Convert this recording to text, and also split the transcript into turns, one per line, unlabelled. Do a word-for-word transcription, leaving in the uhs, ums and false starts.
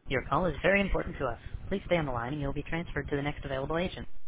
Your call is very important to us. Please stay on the line and you'll be transferred to the next available agent.